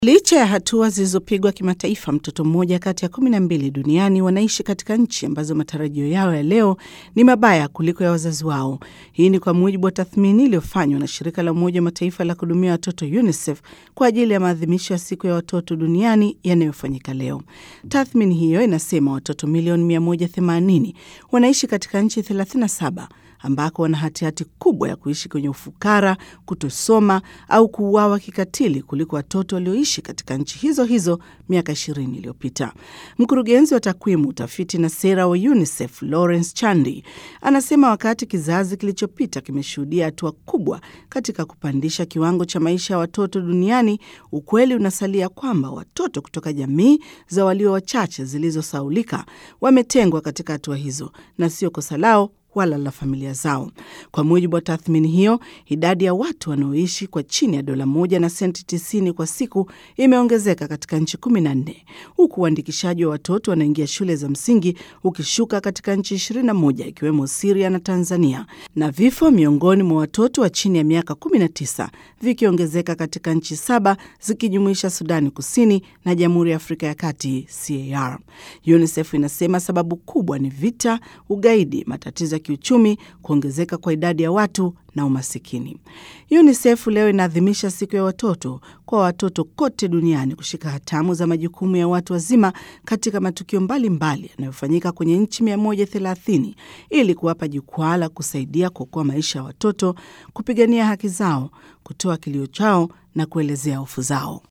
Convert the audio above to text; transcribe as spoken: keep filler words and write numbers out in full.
Licha ya hatua zilizopigwa kimataifa, mtoto mmoja kati ya kumi na mbili duniani wanaishi katika nchi ambazo matarajio yao ya leo ni mabaya kuliko ya wazazi wao. Hii ni kwa mujibu wa tathmini iliyofanywa na shirika la Umoja wa Mataifa la kuhudumia watoto UNICEF kwa ajili ya maadhimisho ya siku ya watoto duniani yanayofanyika leo. Tathmini hiyo inasema watoto milioni mia moja themanini wanaishi katika nchi thelathini na saba ambako wana hatihati kubwa ya kuishi kwenye ufukara, kutosoma au kuuawa kikatili kuliko watoto walioishi katika nchi hizo hizo miaka ishirini iliyopita. Mkurugenzi wa takwimu, utafiti na sera wa UNICEF, Lawrence Chandy, anasema wakati kizazi kilichopita kimeshuhudia hatua kubwa katika kupandisha kiwango cha maisha ya watoto duniani, ukweli unasalia kwamba watoto kutoka jamii za walio wachache zilizosaulika wametengwa katika hatua hizo na sio kosa lao wala la familia zao. Kwa mujibu wa tathmini hiyo, idadi ya watu wanaoishi kwa chini ya dola moja na senti tisini kwa siku imeongezeka katika nchi kumi na nne, huku uandikishaji wa watoto wanaingia shule za msingi ukishuka katika nchi ishirini na moja ikiwemo Syria na Tanzania, na vifo miongoni mwa watoto wa chini ya miaka kumi na tisa vikiongezeka katika nchi saba zikijumuisha Sudani Kusini na Jamhuri ya Afrika ya Kati C A R. UNICEF inasema sababu kubwa ni vita, ugaidi, matatizo ya kiuchumi, kuongezeka kwa idadi ya watu na umasikini. UNICEF leo inaadhimisha siku ya watoto kwa watoto kote duniani kushika hatamu za majukumu ya watu wazima katika matukio mbalimbali yanayofanyika kwenye nchi mia moja thelathini ili kuwapa jukwaa la kusaidia kuokoa maisha ya watoto, kupigania haki zao, kutoa kilio chao na kuelezea hofu zao.